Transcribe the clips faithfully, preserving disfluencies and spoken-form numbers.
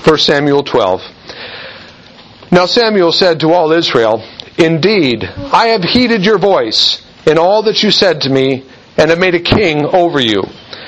First Samuel twelve. Now Samuel said to all Israel, "Indeed, I have heeded your voice in all that you said to me, and have made a king over you.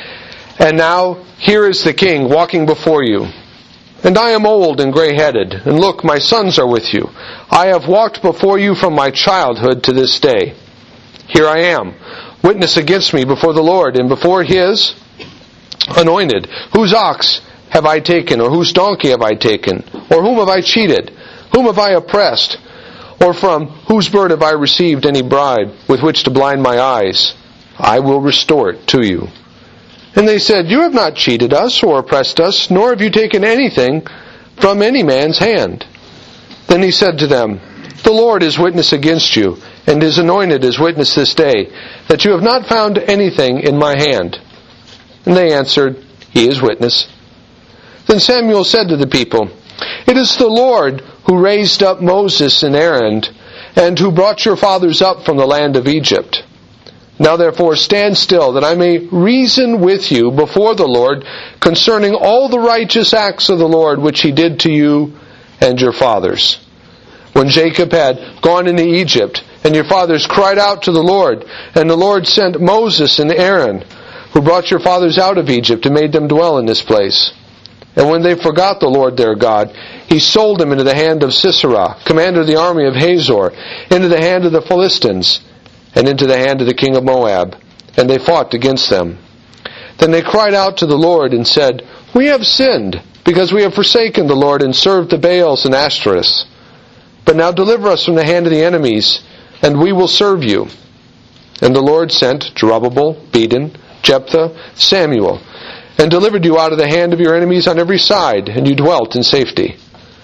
And now here is the king walking before you. And I am old and gray-headed, and look, my sons are with you. I have walked before you from my childhood to this day. Here I am, witness against me before the Lord, and before His anointed. Whose ox have I taken, or whose donkey have I taken? Or whom have I cheated? Whom have I oppressed? Or from whose bird have I received any bribe with which to blind my eyes? I will restore it to you." And they said, "You have not cheated us or oppressed us, nor have you taken anything from any man's hand." Then he said to them, "The Lord is witness against you, and His anointed is witness this day, that you have not found anything in my hand." And they answered, "He is witness." Then Samuel said to the people, "It is the Lord who raised up Moses and Aaron, and who brought your fathers up from the land of Egypt. Now therefore stand still, that I may reason with you before the Lord concerning all the righteous acts of the Lord which He did to you and your fathers. When Jacob had gone into Egypt, and your fathers cried out to the Lord, and the Lord sent Moses and Aaron, who brought your fathers out of Egypt and made them dwell in this place. And when they forgot the Lord their God, He sold them into the hand of Sisera, commander of the army of Hazor, into the hand of the Philistines, and into the hand of the king of Moab, and they fought against them. Then they cried out to the Lord and said, 'We have sinned, because we have forsaken the Lord and served the Baals and Ashtoreths. But now deliver us from the hand of the enemies, and we will serve you.' And the Lord sent Zerubbabel, Beden, Jephthah, Samuel, and delivered you out of the hand of your enemies on every side, and you dwelt in safety.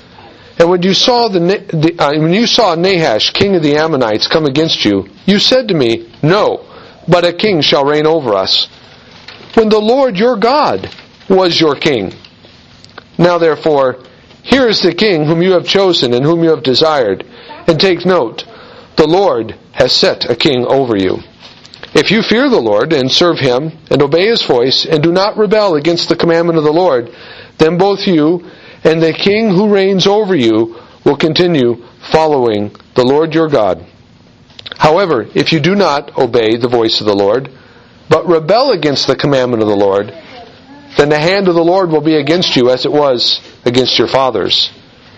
And when you saw the, the uh, when you saw Nahash, king of the Ammonites, come against you, you said to me, 'No, but a king shall reign over us,' when the Lord your God was your king. Now therefore, here is the king whom you have chosen and whom you have desired. And take note, the Lord has set a king over you. If you fear the Lord and serve Him and obey His voice and do not rebel against the commandment of the Lord, then both you and the king who reigns over you will continue following the Lord your God. However, if you do not obey the voice of the Lord, but rebel against the commandment of the Lord, then the hand of the Lord will be against you as it was against your fathers.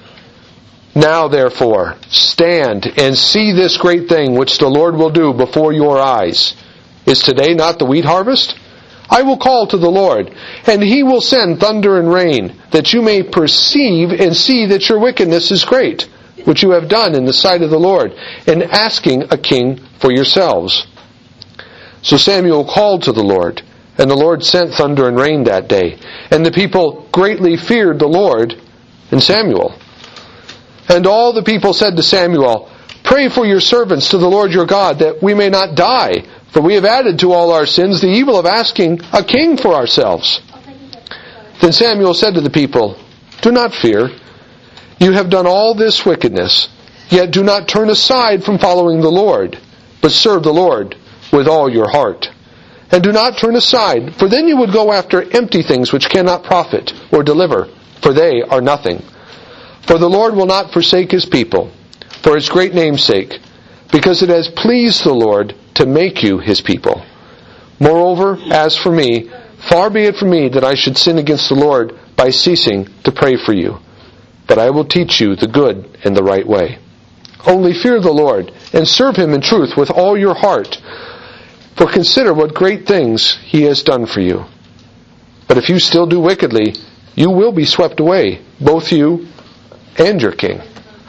Now therefore, stand and see this great thing which the Lord will do before your eyes. Is today not the wheat harvest? I will call to the Lord, and He will send thunder and rain, that you may perceive and see that your wickedness is great, which you have done in the sight of the Lord, in asking a king for yourselves." So Samuel called to the Lord, and the Lord sent thunder and rain that day, and the people greatly feared the Lord and Samuel. And all the people said to Samuel, "Pray for your servants to the Lord your God, that we may not die, for we have added to all our sins the evil of asking a king for ourselves." Then Samuel said to the people, "Do not fear. You have done all this wickedness, yet do not turn aside from following the Lord, but serve the Lord with all your heart. And do not turn aside, for then you would go after empty things which cannot profit or deliver, for they are nothing. For the Lord will not forsake His people, for His great name's sake, because it has pleased the Lord to make you His people. Moreover, as for me, far be it from me that I should sin against the Lord by ceasing to pray for you. But I will teach you the good and the right way. Only fear the Lord, and serve Him in truth with all your heart. For consider what great things He has done for you. But if you still do wickedly, you will be swept away, both you and your king."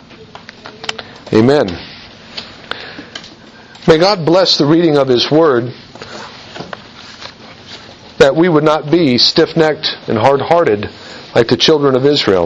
Amen. May God bless the reading of His Word, that we would not be stiff-necked and hard-hearted like the children of Israel.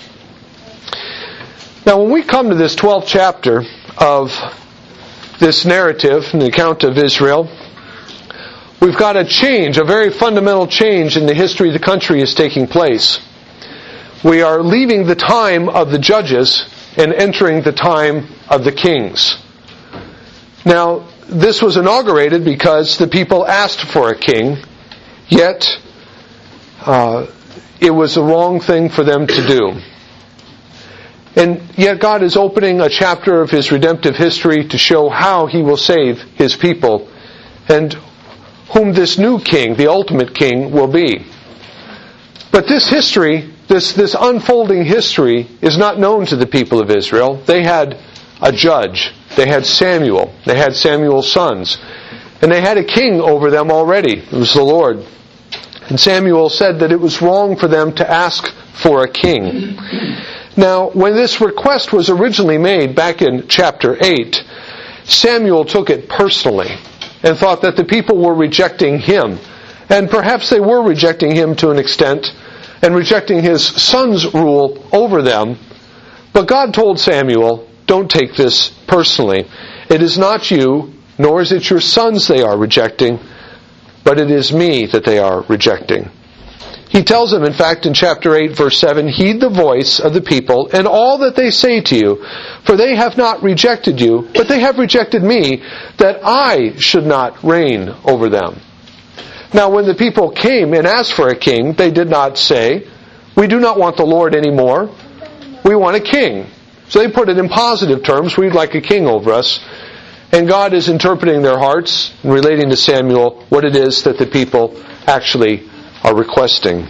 Now, when we come to this twelfth chapter of this narrative and the account of Israel, we've got a change, a very fundamental change in the history of the country is taking place. We are leaving the time of the judges and entering the time of the kings. Now, this was inaugurated because the people asked for a king, yet uh, it was the wrong thing for them to do. And yet God is opening a chapter of His redemptive history to show how He will save His people and whom this new king, the ultimate king, will be. But this history, this, this unfolding history, is not known to the people of Israel. They had a judge. They had Samuel. They had Samuel's sons. And they had a king over them already. It was the Lord. And Samuel said that it was wrong for them to ask for a king. Now, when this request was originally made back in chapter eight, Samuel took it personally and thought that the people were rejecting him. And perhaps they were rejecting him to an extent and rejecting his son's rule over them. But God told Samuel, don't take this personally. It is not you, nor is it your sons they are rejecting, but it is me that they are rejecting. He tells them, in fact, in chapter eight, verse seven, heed the voice of the people and all that they say to you, for they have not rejected you, but they have rejected me, that I should not reign over them. Now, when the people came and asked for a king, they did not say, we do not want the Lord anymore. We want a king. So they put it in positive terms. We'd like a king over us. And God is interpreting their hearts and relating to Samuel what it is that the people actually are requesting.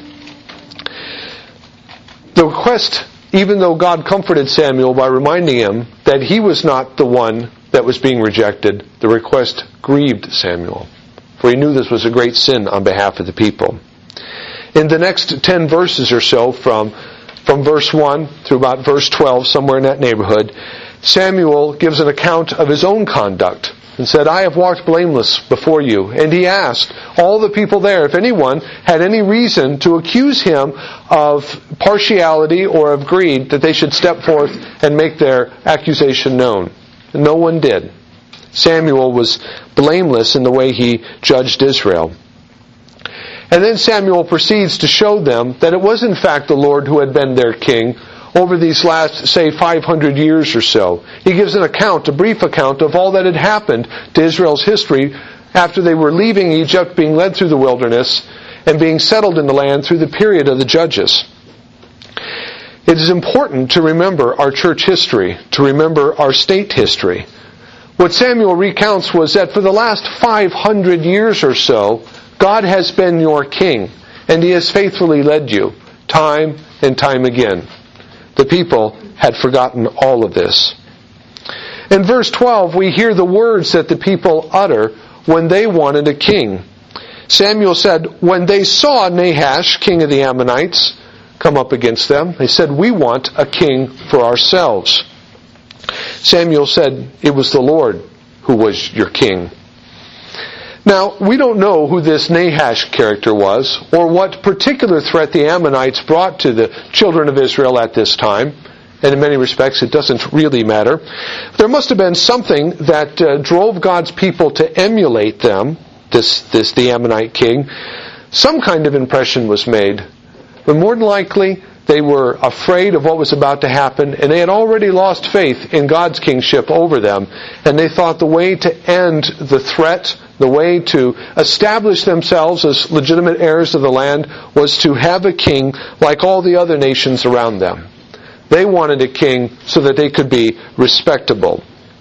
The request, even though God comforted Samuel by reminding him that he was not the one that was being rejected, the request grieved Samuel, for he knew this was a great sin on behalf of the people. In the next ten verses or so, from, from verse one through about verse twelve, somewhere in that neighborhood, Samuel gives an account of his own conduct and said, I have walked blameless before you. And he asked all the people there if anyone had any reason to accuse him of partiality or of greed, that they should step forth and make their accusation known. And no one did. Samuel was blameless in the way he judged Israel. And then Samuel proceeds to show them that it was in fact the Lord who had been their king over these last, say, five hundred years or so. He gives an account, a brief account of all that had happened to Israel's history after they were leaving Egypt, being led through the wilderness, and being settled in the land through the period of the Judges. It is important to remember our church history, to remember our state history. What Samuel recounts was that for the last five hundred years or so, God has been your king, and He has faithfully led you, time and time again. The people had forgotten all of this. In verse twelve, we hear the words that the people utter when they wanted a king. Samuel said, when they saw Nahash, king of the Ammonites, come up against them, they said, we want a king for ourselves. Samuel said, it was the Lord who was your king. Now, we don't know who this Nahash character was, or what particular threat the Ammonites brought to the children of Israel at this time. And in many respects, it doesn't really matter. There must have been something that uh, drove God's people to emulate them, this, this, the Ammonite king. Some kind of impression was made. But more than likely, they were afraid of what was about to happen, and they had already lost faith in God's kingship over them. And they thought the way to end the threat, the way to establish themselves as legitimate heirs of the land, was to have a king like all the other nations around them. They wanted a king so that they could be respectable.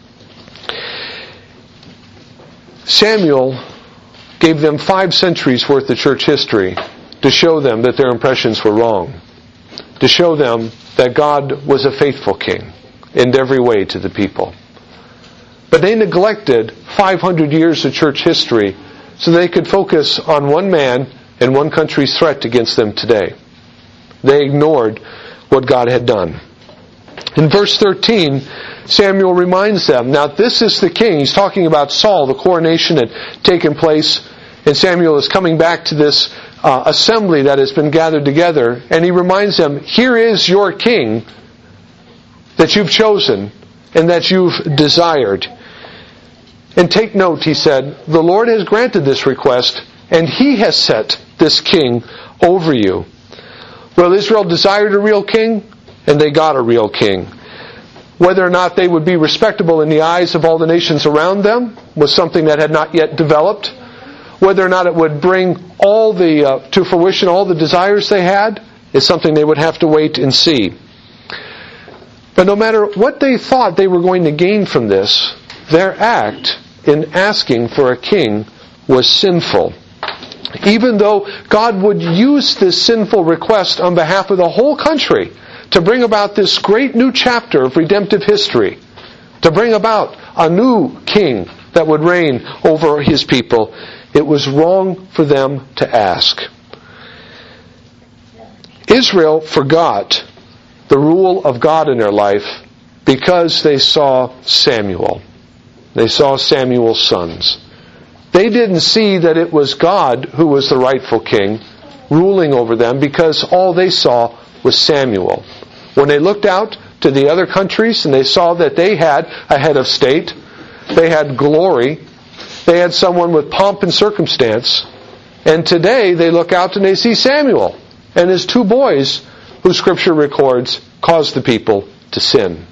Samuel gave them five centuries worth of church history to show them that their impressions were wrong, to show them that God was a faithful king in every way to the people. But they neglected five hundred years of church history so they could focus on one man and one country's threat against them today. They ignored what God had done. In verse thirteen, Samuel reminds them, now this is the king. He's talking about Saul. The coronation had taken place, and Samuel is coming back to this uh, assembly that has been gathered together, and he reminds them, here is your king that you've chosen and that you've desired. And take note, he said, the Lord has granted this request, and He has set this king over you. Well, Israel desired a real king, and they got a real king. Whether or not they would be respectable in the eyes of all the nations around them was something that had not yet developed. whether or not it would bring all the uh, to fruition all the desires they had is something they would have to wait and see. But no matter what they thought they were going to gain from this, their act in asking for a king was sinful. Even though God would use this sinful request on behalf of the whole country to bring about this great new chapter of redemptive history, to bring about a new king that would reign over his people, it was wrong for them to ask. Israel forgot the rule of God in their life because they saw Samuel. They saw Samuel's sons. They didn't see that it was God who was the rightful king ruling over them because all they saw was Samuel. When they looked out to the other countries and they saw that they had a head of state, they had glory, they had someone with pomp and circumstance, and today they look out and they see Samuel and his two boys, who Scripture records caused the people to sin.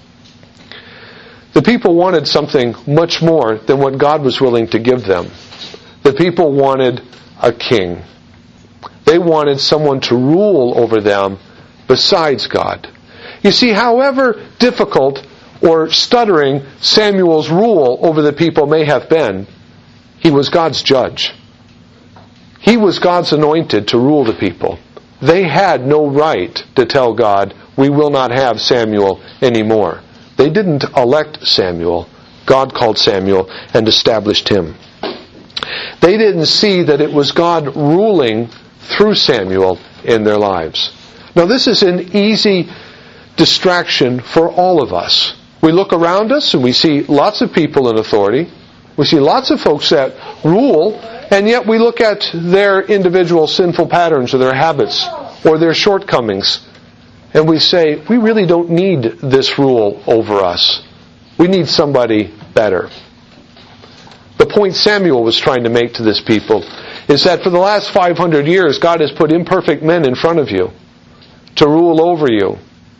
The people wanted something much more than what God was willing to give them. The people wanted a king. They wanted someone to rule over them besides God. You see, however difficult or stuttering Samuel's rule over the people may have been, he was God's judge. He was God's anointed to rule the people. They had no right to tell God, we will not have Samuel anymore. They didn't elect Samuel. God called Samuel and established him. They didn't see that it was God ruling through Samuel in their lives. Now this is an easy distraction for all of us. We look around us and we see lots of people in authority. We see lots of folks that rule, and yet we look at their individual sinful patterns or their habits or their shortcomings, and we say, we really don't need this rule over us. We need somebody better. The point Samuel was trying to make to this people is that for the last five hundred years, God has put imperfect men in front of you to rule over you.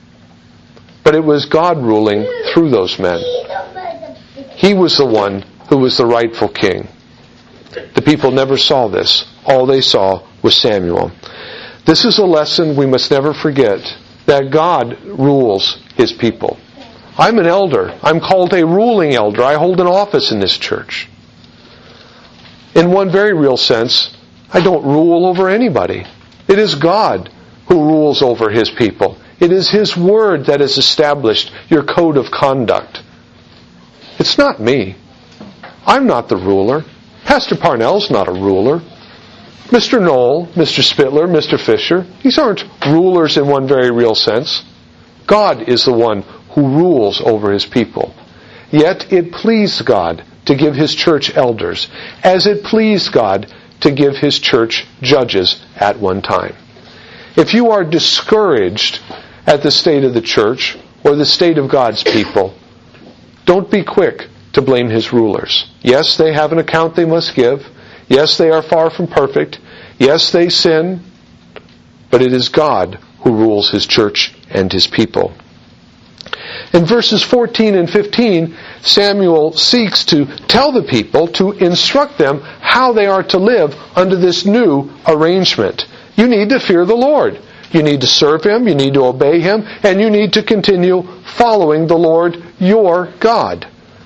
But it was God ruling through those men. He was the one who was the rightful king. The people never saw this. All they saw was Samuel. This is a lesson we must never forget, that God rules His people. I'm an elder. I'm called a ruling elder. I hold an office in this church. In one very real sense, I don't rule over anybody. It is God who rules over His people. It is His Word that has established your code of conduct. It's not me. I'm not the ruler. Pastor Parnell's not a ruler. Mister Knoll, Mister Spittler, Mister Fisher, these aren't rulers in one very real sense. God is the one who rules over His people. Yet it pleased God to give His church elders, as it pleased God to give His church judges at one time. If you are discouraged at the state of the church or the state of God's people, don't be quick to blame His rulers. Yes, they have an account they must give. Yes, they are far from perfect. Yes, they sin. But it is God who rules His church and His people. In verses fourteen and fifteen, Samuel seeks to tell the people, to instruct them how they are to live under this new arrangement. You need to fear the Lord. You need to serve Him, you need to obey Him, and you need to continue following the Lord your God.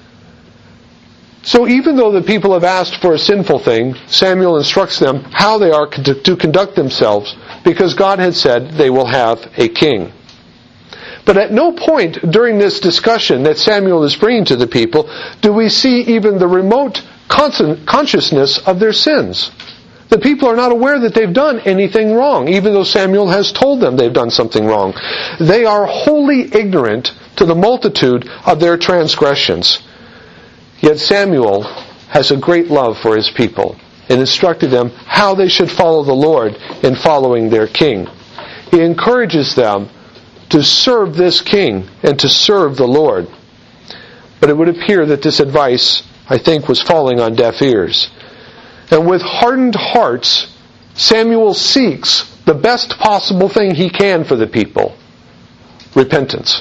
So even though the people have asked for a sinful thing, Samuel instructs them how they are to conduct themselves, because God had said they will have a king. But at no point during this discussion that Samuel is bringing to the people do we see even the remote consciousness of their sins. The people are not aware that they've done anything wrong, even though Samuel has told them they've done something wrong. They are wholly ignorant to the multitude of their transgressions. Yet Samuel has a great love for his people and instructed them how they should follow the Lord in following their king. He encourages them to serve this king and to serve the Lord. But it would appear that this advice, I think, was falling on deaf ears. And with hardened hearts, Samuel seeks the best possible thing he can for the people: repentance.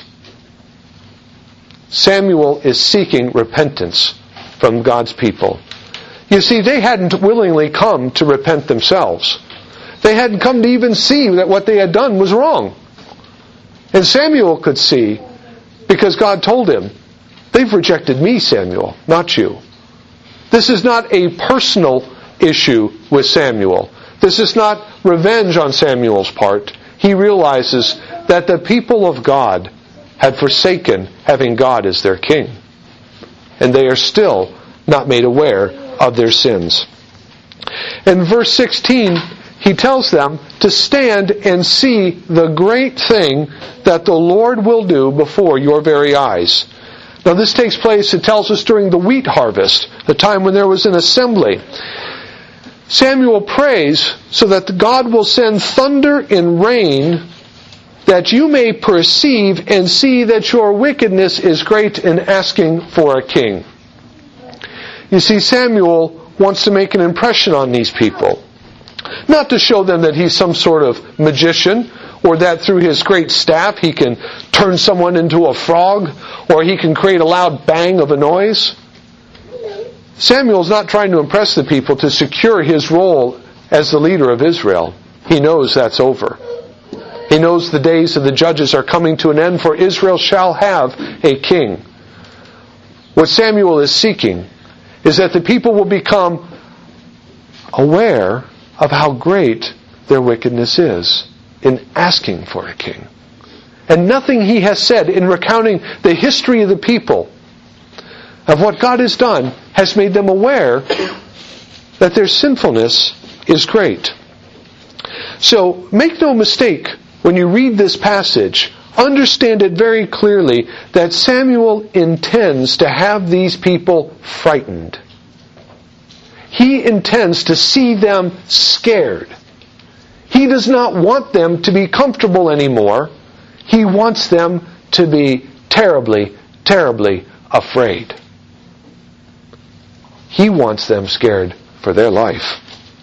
Samuel is seeking repentance from God's people. You see, they hadn't willingly come to repent themselves. They hadn't come to even see that what they had done was wrong. And Samuel could see, because God told him, they've rejected me, Samuel, not you. This is not a personal issue with Samuel. This is not revenge on Samuel's part. He realizes that the people of God had forsaken having God as their king. And they are still not made aware of their sins. In verse sixteen, he tells them to stand and see the great thing that the Lord will do before your very eyes. Now this takes place, it tells us, during the wheat harvest, the time when there was an assembly. Samuel prays so that God will send thunder and rain, that you may perceive and see that your wickedness is great in asking for a king. You see, Samuel wants to make an impression on these people. Not to show them that he's some sort of magician, or that through his great staff he can turn someone into a frog, or he can create a loud bang of a noise. Samuel's not trying to impress the people to secure his role as the leader of Israel. He knows that's over. He knows the days of the judges are coming to an end, for Israel shall have a king. What Samuel is seeking is that the people will become aware of how great their wickedness is in asking for a king. And nothing he has said in recounting the history of the people, of what God has done, has made them aware that their sinfulness is great. So, make no mistake, when you read this passage, understand it very clearly that Samuel intends to have these people frightened. He intends to see them scared. He does not want them to be comfortable anymore. He wants them to be terribly, terribly afraid. He wants them scared for their life.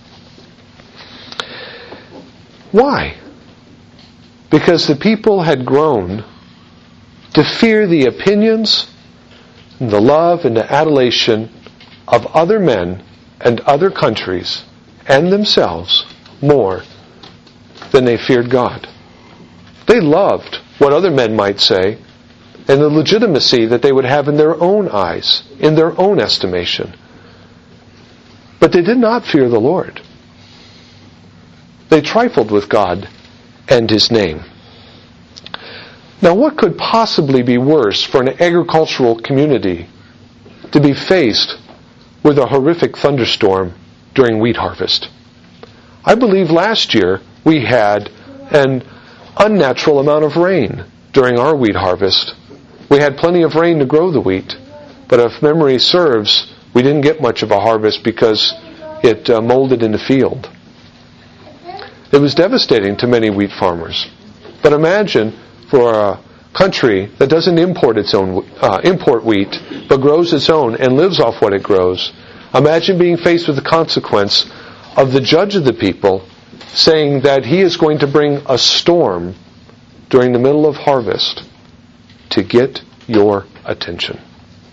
Why? Because the people had grown to fear the opinions, and the love and the adulation of other men and other countries and themselves more than they feared God. They loved what other men might say and the legitimacy that they would have in their own eyes, in their own estimation. But they did not fear the Lord. They trifled with God and His name. Now, what could possibly be worse for an agricultural community to be faced with a horrific thunderstorm during wheat harvest? I believe last year we had an unnatural amount of rain during our wheat harvest. We had plenty of rain to grow the wheat, but if memory serves, we didn't get much of a harvest because it uh, molded in the field. It was devastating to many wheat farmers. But imagine for a country that doesn't import its own uh, import wheat, but grows its own and lives off what it grows. Imagine being faced with the consequence of the judge of the people saying that he is going to bring a storm during the middle of harvest to get your attention.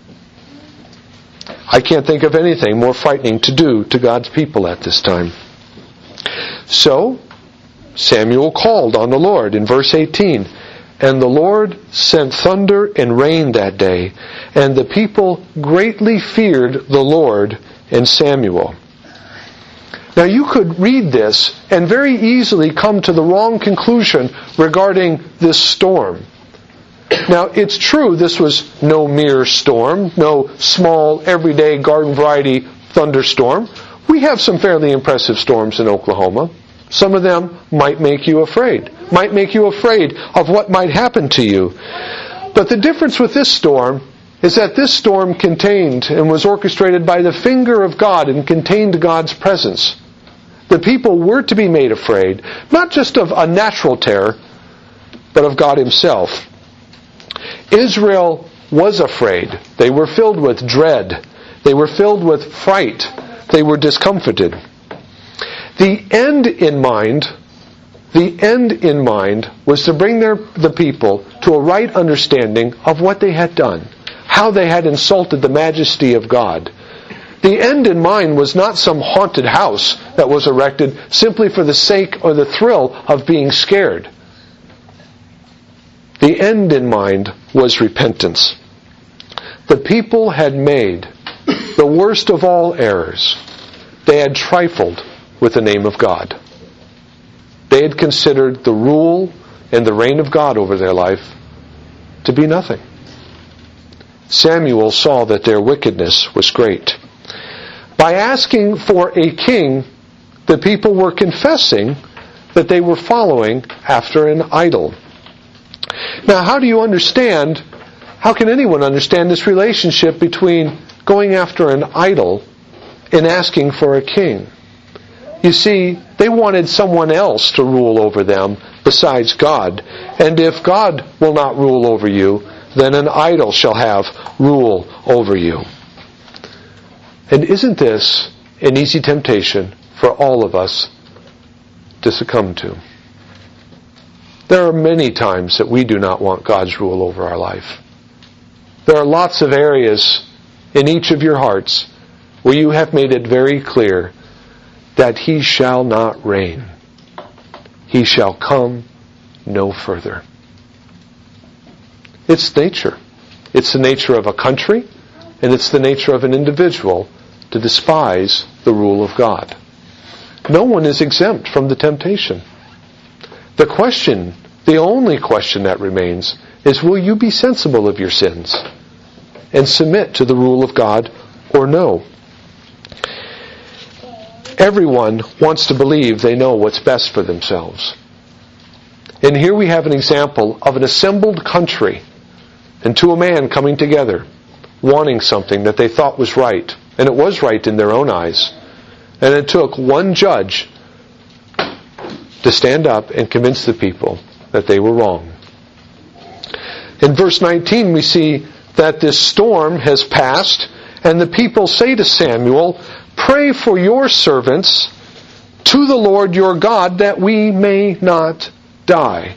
I can't think of anything more frightening to do to God's people at this time. So, Samuel called on the Lord in verse eighteen. And the Lord sent thunder and rain that day, and the people greatly feared the Lord and Samuel. Now you could read this and very easily come to the wrong conclusion regarding this storm. Now it's true this was no mere storm, no small everyday garden variety thunderstorm. We have some fairly impressive storms in Oklahoma. Some of them might make you afraid, might make you afraid of what might happen to you. But the difference with this storm is that this storm contained and was orchestrated by the finger of God and contained God's presence. The people were to be made afraid, not just of a natural terror, but of God Himself. Israel was afraid. They were filled with dread. They were filled with fright. They were discomfited. The end in mind, the end in mind was to bring their, the people to a right understanding of what they had done, how they had insulted the majesty of God, The end in mind was not some haunted house that was erected simply for the sake or the thrill of being scared. The end in mind was repentance. The people had made the worst of all errors. They had trifled with the name of God. They had considered the rule and the reign of God over their life to be nothing. Samuel saw that their wickedness was great. By asking for a king, the people were confessing that they were following after an idol. Now, how do you understand, how can anyone understand this relationship between going after an idol and asking for a king? You see, they wanted someone else to rule over them besides God. And if God will not rule over you, then an idol shall have rule over you. And isn't this an easy temptation for all of us to succumb to? There are many times that we do not want God's rule over our life. There are lots of areas in each of your hearts where you have made it very clear that He shall not reign. He shall come no further. It's nature. It's the nature of a country, and it's the nature of an individual to despise the rule of God. No one is exempt from the temptation. The question, the only question that remains, is will you be sensible of your sins and submit to the rule of God or no? Everyone wants to believe they know what's best for themselves. And here we have an example of an assembled country and to a man coming together, wanting something that they thought was right. And it was right in their own eyes. And it took one judge to stand up and convince the people that they were wrong. In verse nineteen we see that this storm has passed, and the people say to Samuel, "Pray for your servants to the Lord your God that we may not die."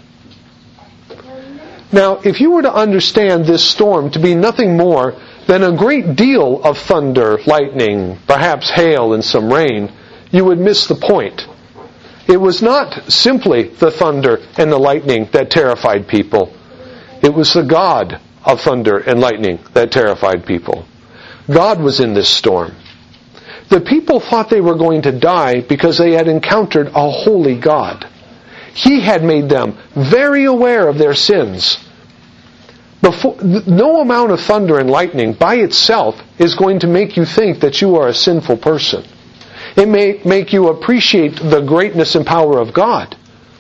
Now, if you were to understand this storm to be nothing more than a great deal of thunder, lightning, perhaps hail and some rain, you would miss the point. It was not simply the thunder and the lightning that terrified people. It was the God of thunder and lightning that terrified people. God was in this storm. The people thought they were going to die because they had encountered a holy God. He had made them very aware of their sins. Before, no amount of thunder and lightning by itself is going to make you think that you are a sinful person. It may make you appreciate the greatness and power of God.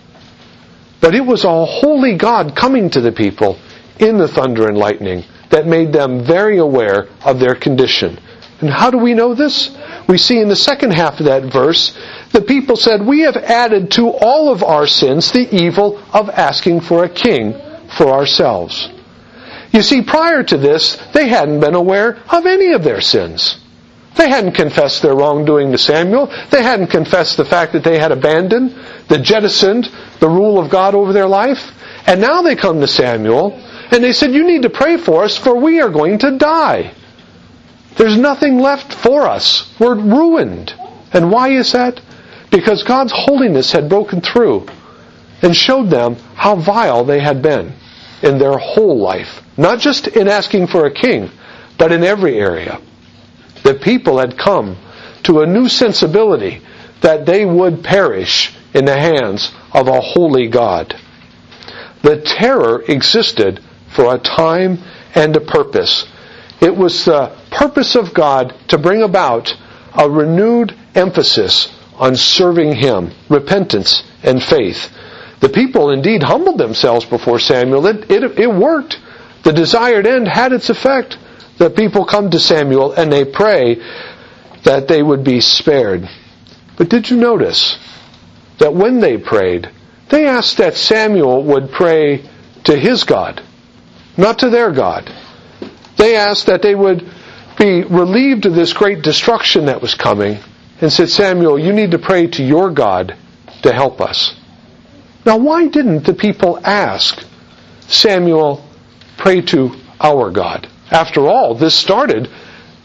But it was a holy God coming to the people in the thunder and lightning that made them very aware of their condition. And how do we know this? We see in the second half of that verse, the people said, "We have added to all of our sins the evil of asking for a king for ourselves." You see, prior to this, they hadn't been aware of any of their sins. They hadn't confessed their wrongdoing to Samuel. They hadn't confessed the fact that they had abandoned, that jettisoned the rule of God over their life. And now they come to Samuel, and they said, "You need to pray for us, for we are going to die. There's nothing left for us. We're ruined." And why is that? Because God's holiness had broken through and showed them how vile they had been in their whole life. Not just in asking for a king, but in every area. The people had come to a new sensibility that they would perish in the hands of a holy God. The terror existed for a time and a purpose. It was the purpose of God to bring about a renewed emphasis on serving Him, repentance and faith. The people indeed humbled themselves before Samuel. It, it, it worked. The desired end had its effect. The people come to Samuel and they pray that they would be spared. But did you notice that when they prayed, they asked that Samuel would pray to his God, not to their God. They asked that they would be relieved of this great destruction that was coming and said, "Samuel, you need to pray to your God to help us." Now, why didn't the people ask Samuel, "Pray to our God"? After all, this started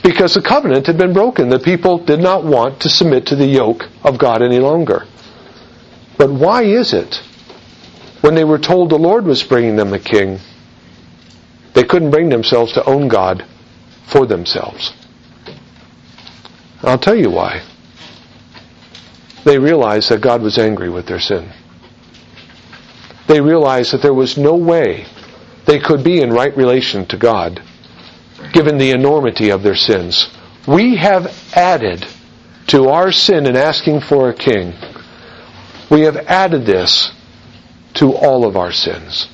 because the covenant had been broken. The people did not want to submit to the yoke of God any longer. But why is it, when they were told the Lord was bringing them a king, they couldn't bring themselves to own God for themselves? I'll tell you why. They realized that God was angry with their sin. They realized that there was no way they could be in right relation to God, given the enormity of their sins. We have added to our sin in asking for a king, we have added this to all of our sins.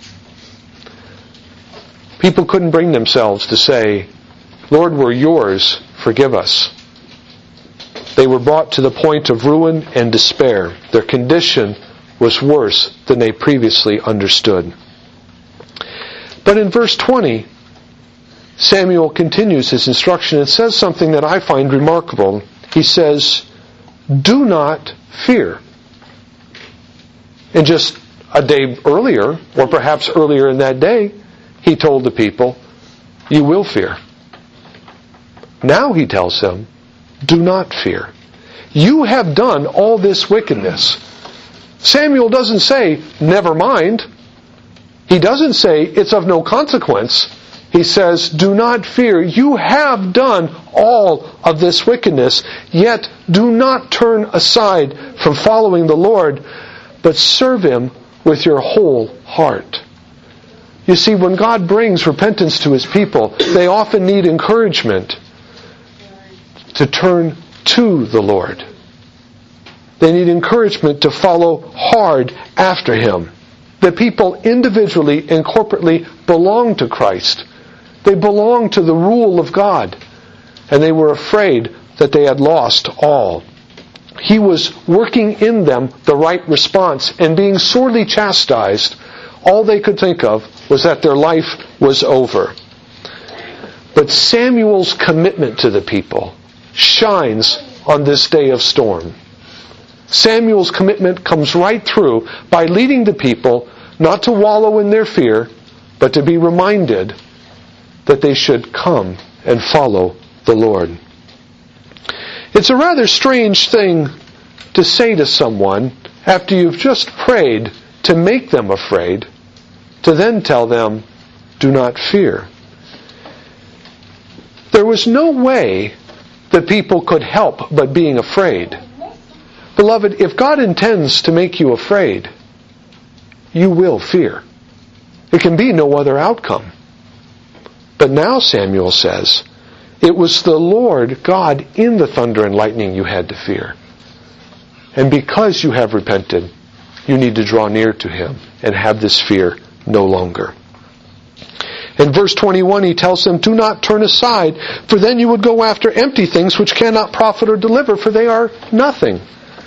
People couldn't bring themselves to say, Lord, we're yours, forgive us. They were brought to the point of ruin and despair. Their condition was worse than they previously understood. But in verse twenty, Samuel continues his instruction and says something that I find remarkable. He says, do not fear. And just a day earlier, or perhaps earlier in that day, he told the people, you will fear. Now he tells them, do not fear. You have done all this wickedness. Samuel doesn't say, never mind. He doesn't say, it's of no consequence. He says, do not fear. You have done all of this wickedness, yet do not turn aside from following the Lord, but serve Him with your whole heart. You see, when God brings repentance to His people, they often need encouragement to turn to the Lord. They need encouragement to follow hard after Him. The people individually and corporately belong to Christ. They belong to the rule of God. And they were afraid that they had lost all. He was working in them the right response, and being sorely chastised, all they could think of was that their life was over. But Samuel's commitment to the people shines on this day of storm. Samuel's commitment comes right through by leading the people not to wallow in their fear, but to be reminded that they should come and follow the Lord. It's a rather strange thing to say to someone after you've just prayed to make them afraid, to then tell them, do not fear. There was no way the people could help but being afraid. Beloved, if God intends to make you afraid, you will fear. There can be no other outcome. But now Samuel says, it was the Lord God in the thunder and lightning you had to fear. And because you have repented, you need to draw near to Him and have this fear no longer. In verse twenty-one, he tells them, do not turn aside, for then you would go after empty things which cannot profit or deliver, for they are nothing.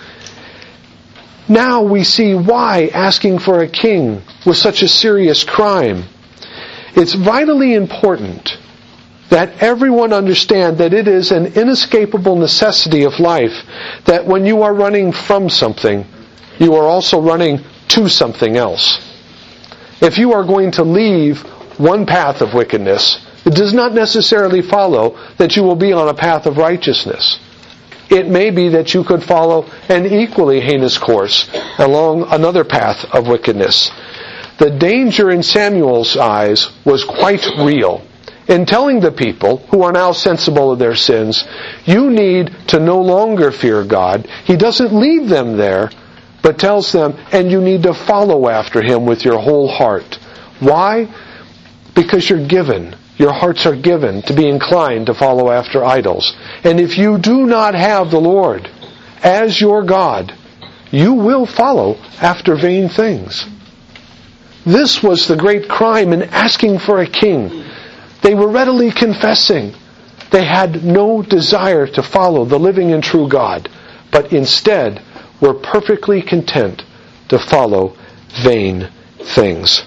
Now we see why asking for a king was such a serious crime. It's vitally important that everyone understand that it is an inescapable necessity of life that when you are running from something, you are also running to something else. If you are going to leave one path of wickedness, it does not necessarily follow that you will be on a path of righteousness. It may be that you could follow an equally heinous course along another path of wickedness. The danger in Samuel's eyes was quite real. In telling the people, who are now sensible of their sins, you need to no longer fear God. He doesn't leave them there, but tells them, and you need to follow after Him with your whole heart. Why? Because you're given. Your hearts are given to be inclined to follow after idols. And if you do not have the Lord as your God, you will follow after vain things. This was the great crime in asking for a king. They were readily confessing they had no desire to follow the living and true God, but instead were perfectly content to follow vain things.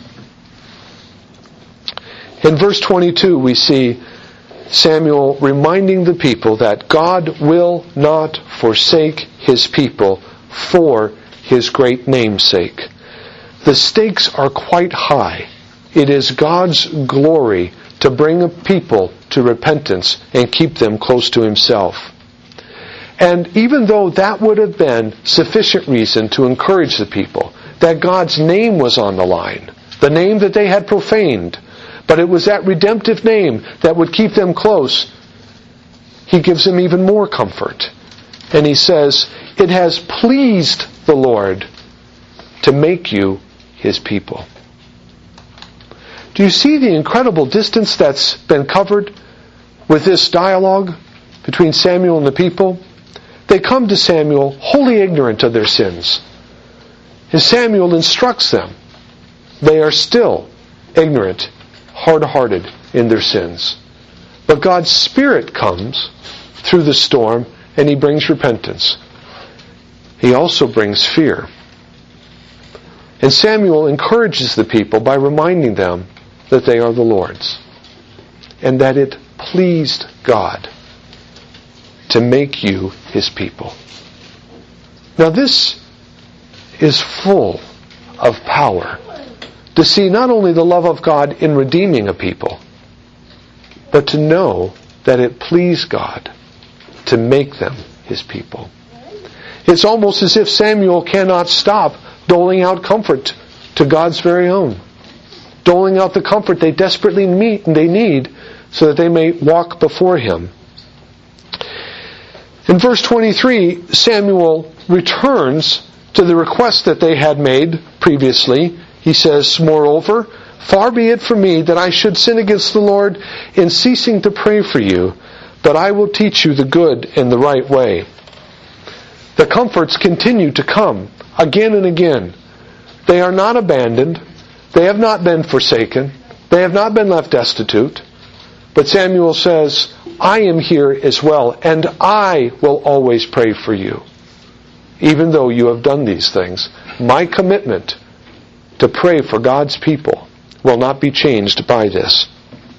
In verse twenty-two, we see Samuel reminding the people that God will not forsake His people for His great name's sake. The stakes are quite high. It is God's glory to bring a people to repentance and keep them close to himself. And even though that would have been sufficient reason to encourage the people, that God's name was on the line, the name that they had profaned, but it was that redemptive name that would keep them close, he gives them even more comfort. And he says, it has pleased the Lord to make you his people. Do you see the incredible distance that's been covered with this dialogue between Samuel and the people? They come to Samuel wholly ignorant of their sins. And Samuel instructs them. They are still ignorant, hard-hearted in their sins. But God's Spirit comes through the storm and he brings repentance. He also brings fear. And Samuel encourages the people by reminding them that they are the Lord's, and that it pleased God to make you his people. Now this is full of power, to see not only the love of God in redeeming a people, but to know that it pleased God to make them his people. It's almost as if Samuel cannot stop doling out comfort to God's very own, doling out the comfort they desperately meet and they need so that they may walk before him. In verse twenty-three, Samuel returns to the request that they had made previously. He says, moreover, far be it from me that I should sin against the Lord in ceasing to pray for you, but I will teach you the good and the right way. The comforts continue to come again and again. They are not abandoned. They have not been forsaken. They have not been left destitute. But Samuel says, I am here as well, and I will always pray for you. Even though you have done these things, my commitment to pray for God's people will not be changed by this.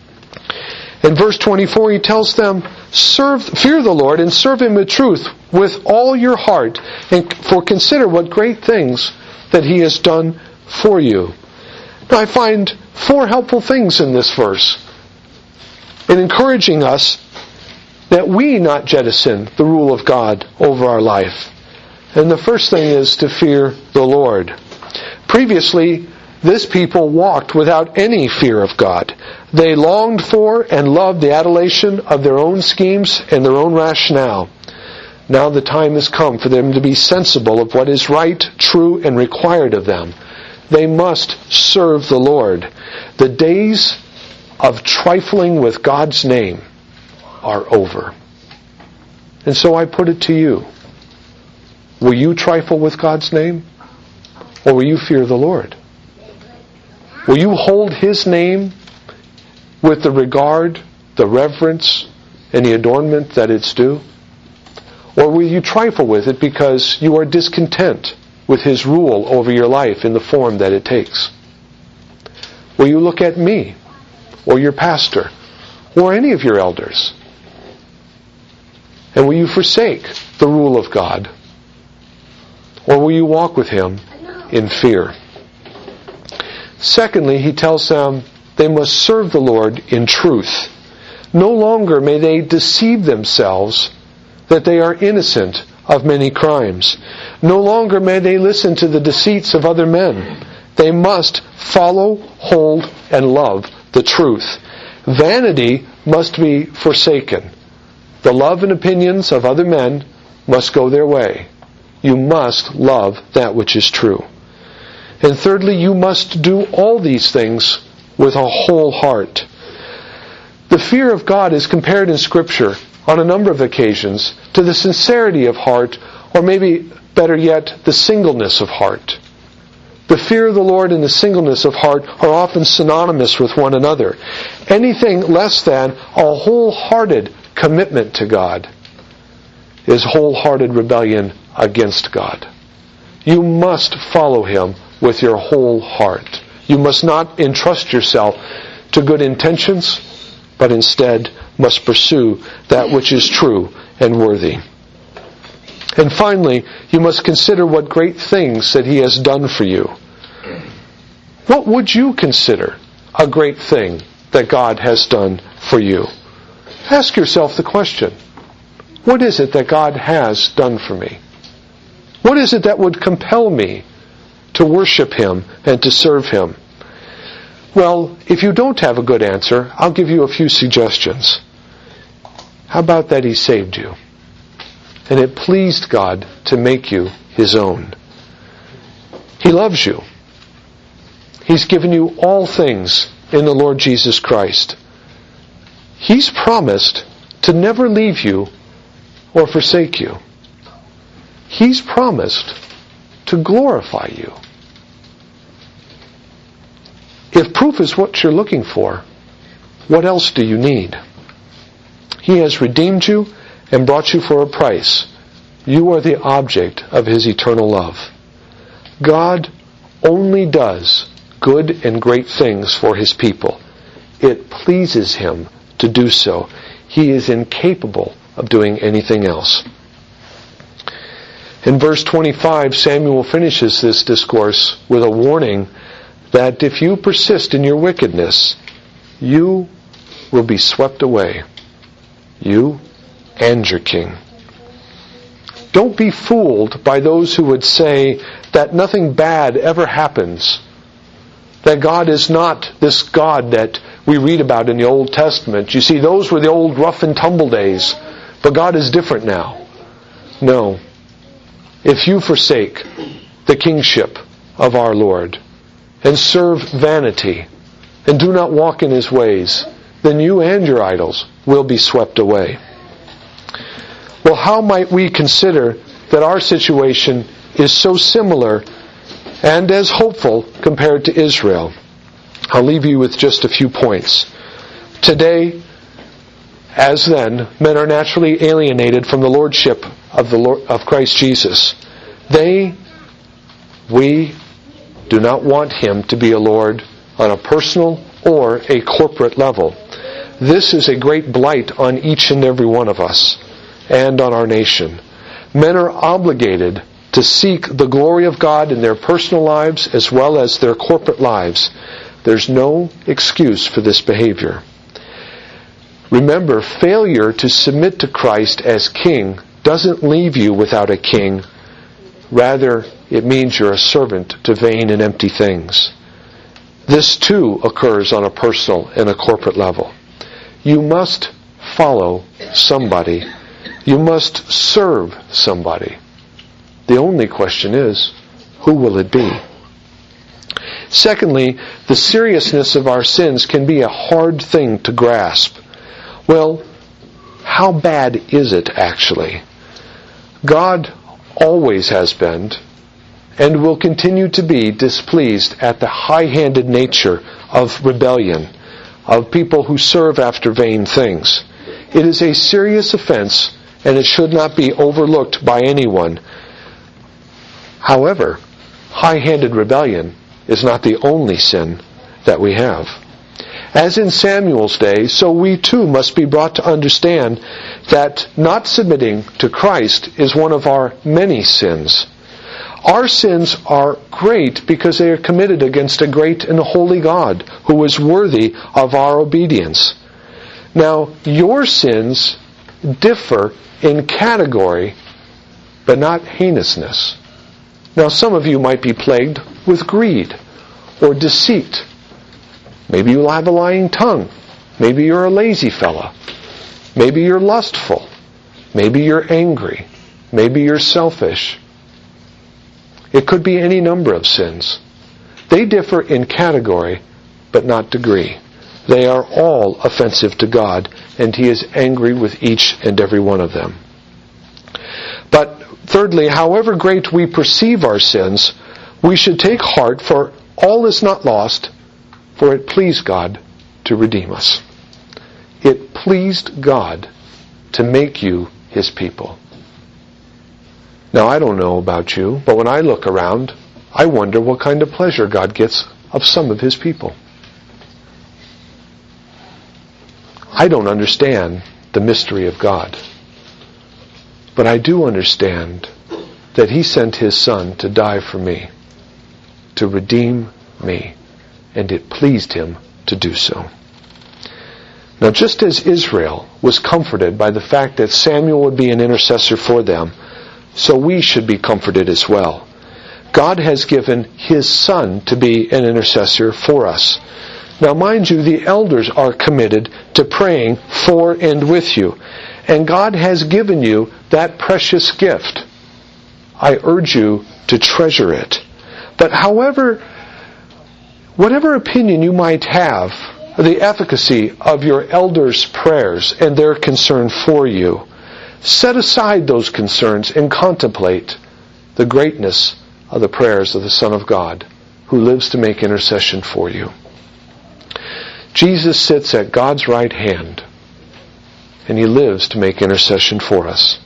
In verse twenty-four, he tells them, "Serve, fear the Lord and serve him with truth with all your heart, and for consider what great things that he has done for you." Now I find four helpful things in this verse in encouraging us that we not jettison the rule of God over our life. And the first thing is to fear the Lord. Previously, this people walked without any fear of God. They longed for and loved the adulation of their own schemes and their own rationale. Now the time has come for them to be sensible of what is right, true, and required of them. They must serve the Lord. The days of trifling with God's name are over. And so I put it to you. Will you trifle with God's name? Or will you fear the Lord? Will you hold his name with the regard, the reverence, and the adornment that it's due? Or will you trifle with it because you are discontent with his rule over your life in the form that it takes? Will you look at me, or your pastor, or any of your elders? And will you forsake the rule of God? Or will you walk with him in fear? Secondly, he tells them they must serve the Lord in truth. No longer may they deceive themselves that they are innocent of many crimes. No longer may they listen to the deceits of other men. They must follow, hold, and love the truth. Vanity must be forsaken. The love and opinions of other men must go their way. You must love that which is true. And thirdly, you must do all these things with a whole heart. The fear of God is compared in Scripture on a number of occasions to the sincerity of heart, or maybe better yet, the singleness of heart. The fear of the Lord and the singleness of heart are often synonymous with one another. Anything less than a wholehearted commitment to God is wholehearted rebellion against God. You must follow him with your whole heart. You must not entrust yourself to good intentions, but instead must pursue that which is true and worthy. And finally, you must consider what great things that he has done for you. What would you consider a great thing that God has done for you? Ask yourself the question, what is it that God has done for me? What is it that would compel me to worship Him and to serve Him? Well, if you don't have a good answer, I'll give you a few suggestions. How about that He saved you? And it pleased God to make you His own. He loves you. He's given you all things in the Lord Jesus Christ. He's promised to never leave you or forsake you. He's promised to glorify you. If proof is what you're looking for, what else do you need? He has redeemed you and brought you for a price. You are the object of His eternal love. God only does good and great things for His people. It pleases Him to do so. He is incapable of doing anything else. In verse twenty-five, Samuel finishes this discourse with a warning that if you persist in your wickedness, you will be swept away. You and your king. Don't be fooled by those who would say that nothing bad ever happens. That God is not this God that we read about in the Old Testament. You see, those were the old rough and tumble days. But God is different now. No. If you forsake the kingship of our Lord and serve vanity and do not walk in His ways, then you and your idols will be swept away. Well, how might we consider that our situation is so similar and as hopeful compared to Israel? I'll leave you with just a few points. Today, as then, men are naturally alienated from the lordship of the Lord, of Christ Jesus. They, we, do not want Him to be a Lord on a personal or a corporate level. This is a great blight on each and every one of us and on our nation. Men are obligated to seek the glory of God in their personal lives as well as their corporate lives. There's no excuse for this behavior. Remember, failure to submit to Christ as King doesn't leave you without a king. Rather, it means you're a servant to vain and empty things. This too occurs on a personal and a corporate level. You must follow somebody. You must serve somebody. The only question is, who will it be? Secondly, the seriousness of our sins can be a hard thing to grasp. Well, how bad is it actually? God always has been and will continue to be displeased at the high-handed nature of rebellion, of people who serve after vain things. It is a serious offense and it should not be overlooked by anyone. However, high-handed rebellion is not the only sin that we have. As in Samuel's day, so we too must be brought to understand that not submitting to Christ is one of our many sins. Our sins are great because they are committed against a great and holy God who is worthy of our obedience. Now, your sins differ in category, but not heinousness. Now, some of you might be plagued with greed or deceit. Maybe you'll have a lying tongue. Maybe you're a lazy fella. Maybe you're lustful. Maybe you're angry. Maybe you're selfish. It could be any number of sins. They differ in category, but not degree. They are all offensive to God, and He is angry with each and every one of them. But thirdly, however great we perceive our sins, we should take heart, for all is not lost, for it pleased God to redeem us. It pleased God to make you His people. Now, I don't know about you, but when I look around, I wonder what kind of pleasure God gets of some of His people. I don't understand the mystery of God, but I do understand that He sent His Son to die for me, to redeem me, and it pleased Him to do so. Now, just as Israel was comforted by the fact that Samuel would be an intercessor for them, so we should be comforted as well. God has given His Son to be an intercessor for us. Now, mind you, the elders are committed to praying for and with you. And God has given you that precious gift. I urge you to treasure it. But however, whatever opinion you might have of the efficacy of your elders' prayers and their concern for you, set aside those concerns and contemplate the greatness of the prayers of the Son of God, who lives to make intercession for you. Jesus sits at God's right hand, and He lives to make intercession for us.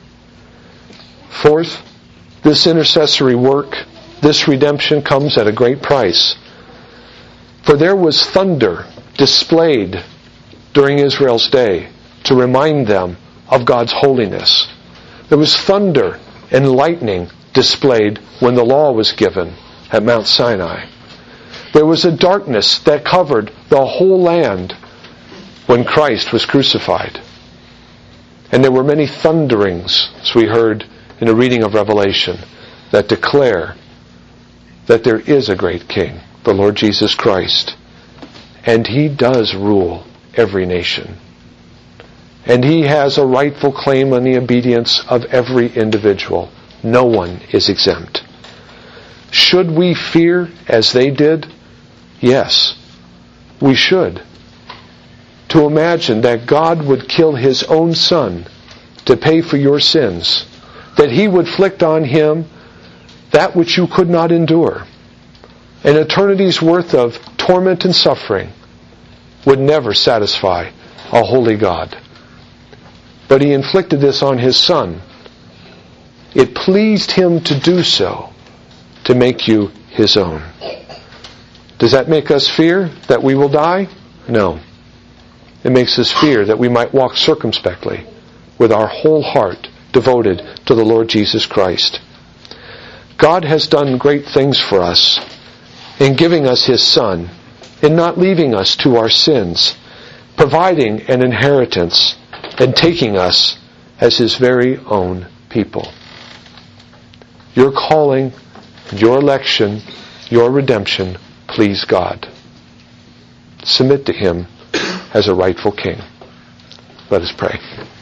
Fourth, this intercessory work, this redemption comes at a great price. For there was thunder displayed during Israel's day to remind them of God's holiness. There was thunder and lightning displayed when the law was given at Mount Sinai. There was a darkness that covered the whole land when Christ was crucified. And there were many thunderings, as we heard in the reading of Revelation, that declare that there is a great King, the Lord Jesus Christ. And He does rule every nation. And He has a rightful claim on the obedience of every individual. No one is exempt. Should we fear as they did? Yes, we should. To imagine that God would kill His own Son to pay for your sins, that He would inflict on Him that which you could not endure, an eternity's worth of torment and suffering, would never satisfy a holy God. But He inflicted this on His Son. It pleased Him to do so, to make you His own. Does that make us fear that we will die? No. It makes us fear that we might walk circumspectly with our whole heart devoted to the Lord Jesus Christ. God has done great things for us in giving us His Son, in not leaving us to our sins, providing an inheritance, and taking us as His very own people. Your calling, your election, your redemption please God. Submit to Him as a rightful King. Let us pray.